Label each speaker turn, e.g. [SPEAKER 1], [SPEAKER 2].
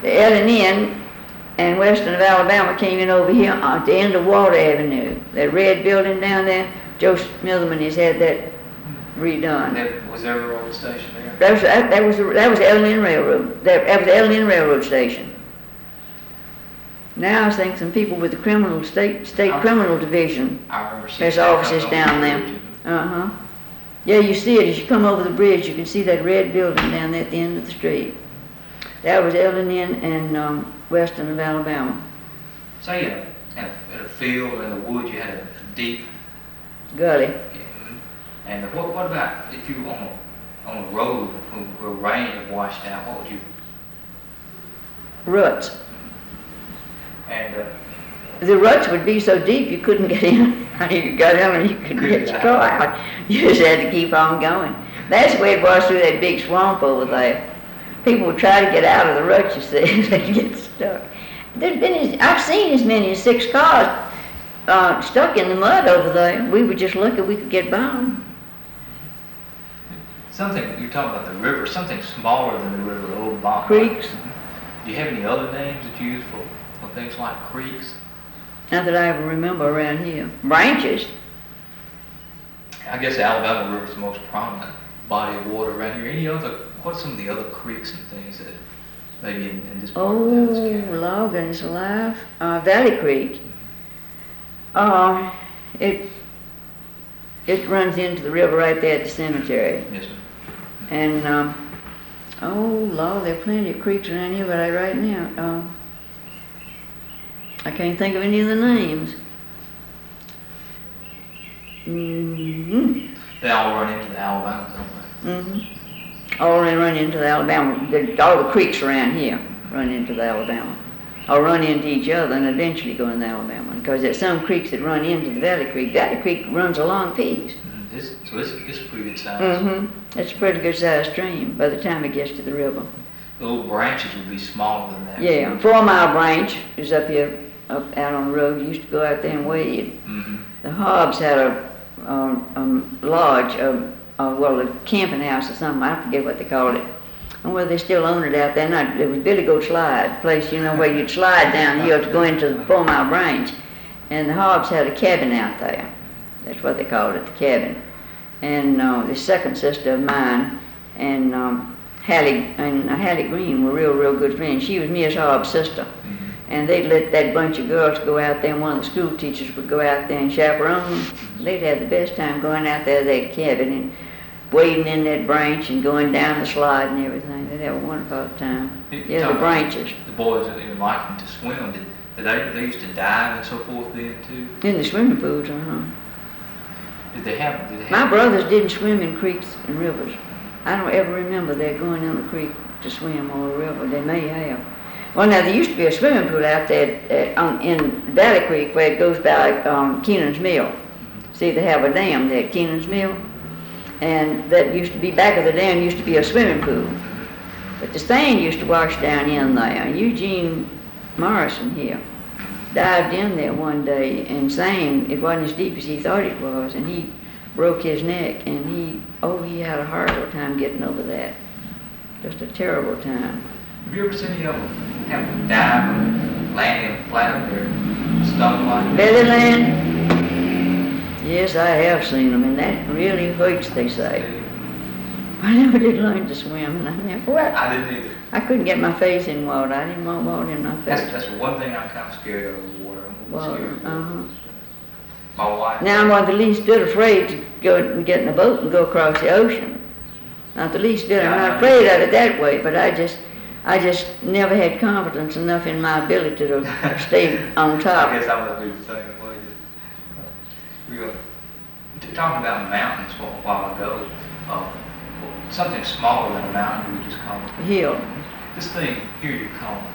[SPEAKER 1] the L&N and Western of Alabama came in over here at the end of Water Avenue. That red building down there, Joe Smitherman has had that redone.
[SPEAKER 2] Was there a railroad station there?
[SPEAKER 1] That was the L&N Railroad. That was the L&N Railroad station. Now I think some people with the state criminal division has offices down there. Yeah, you see it as you come over the bridge. You can see that red building down there at the end of the street. That was L&N and Western of Alabama.
[SPEAKER 2] So you had a field in the woods. You had a deep
[SPEAKER 1] gully.
[SPEAKER 2] And what about if you were on a road where rain had washed out? What would you?
[SPEAKER 1] Ruts.
[SPEAKER 2] And
[SPEAKER 1] the ruts would be so deep you couldn't get in. You got in and you couldn't get your car out. You just had to keep on going. That's the way it was through that big swamp over there. People would try to get out of the ruts, you see, they get stuck. I've seen as many as 6 cars stuck in the mud over there. We were just lucky we could get by them.
[SPEAKER 2] Something, you're talking about the river, something smaller than the river, a little bog.
[SPEAKER 1] Creeks.
[SPEAKER 2] Do you have any other names that you use for things like creeks?
[SPEAKER 1] Not that I ever remember around here. Branches.
[SPEAKER 2] I guess the Alabama River is the most prominent body of water around here. What are some of the other creeks and things that maybe in this part of Dallas County?
[SPEAKER 1] Logan is alive. Valley Creek. It runs into the river right there at the cemetery.
[SPEAKER 2] Yes, sir.
[SPEAKER 1] And, Lord, there are plenty of creeks around here, but right now, I can't think of any of the names.
[SPEAKER 2] They all run into the Alabama, don't they?
[SPEAKER 1] All run into the Alabama. All the creeks around here run into the Alabama. Or run into each other and eventually go into Alabama. Because there's some creeks that run into the Valley Creek. Valley Creek runs a long piece.
[SPEAKER 2] So it's a pretty good size.
[SPEAKER 1] It's a pretty good sized stream by the time it gets to the river.
[SPEAKER 2] The little branches would be smaller than that.
[SPEAKER 1] Yeah, 4 Mile Branch is up here, out on the road. You used to go out there and wade. The Hobbs had a lodge, a camping house or something. I forget what they called it. And whether they still own it out there. It was Billy Goat Slide, place, where you'd slide down the hill to go into the 4 Mile Branch. And the Hobbs had a cabin out there. That's what they called it, the cabin. And the second sister of mine and Hallie Green were real good friends. She was Miss Hobbs' sister. And they'd let that bunch of girls go out there, and one of the school teachers would go out there and chaperone them. They'd have the best time going out there to that cabin and wading in that branch and going down the slide and everything. They'd have a wonderful time. Yeah, the branches.
[SPEAKER 2] The boys that didn't like them to swim, they used to dive and so forth then too?
[SPEAKER 1] In the swimming pools,
[SPEAKER 2] Did they have
[SPEAKER 1] My brothers didn't swim in creeks and rivers. I don't ever remember they going in the creek to swim or a river. They may have. Well, now, there used to be a swimming pool out there in Valley Creek where it goes by Keenan's Mill. See, they have a dam there at Keenan's Mill. And that used to be, back of the dam used to be a swimming pool. But the sand used to wash down in there. Eugene Morrison here dived in there one day and saying it wasn't as deep as he thought it was, and he broke his neck, and he had a horrible time getting over that. Just a terrible time.
[SPEAKER 2] Have you ever seen any of them have to dive and land flat up there, stomach like that?
[SPEAKER 1] Belly land? Yes, I have seen them, and that really hurts, they say. I never did learn to swim, and
[SPEAKER 2] I didn't either.
[SPEAKER 1] I couldn't get my face in water. I didn't want water in my face.
[SPEAKER 2] That's one thing I'm kind of scared of, is water.
[SPEAKER 1] Water,
[SPEAKER 2] My wife.
[SPEAKER 1] Now I'm not the least bit afraid to go and get in a boat and go across the ocean. Not the least bit. I'm not afraid of it that way, but I just never had confidence enough in my ability to stay on top.
[SPEAKER 2] I guess I must do the same way. We were talking about mountains a while ago. Something smaller than a mountain, we just call it
[SPEAKER 1] Hill.
[SPEAKER 2] This thing here you call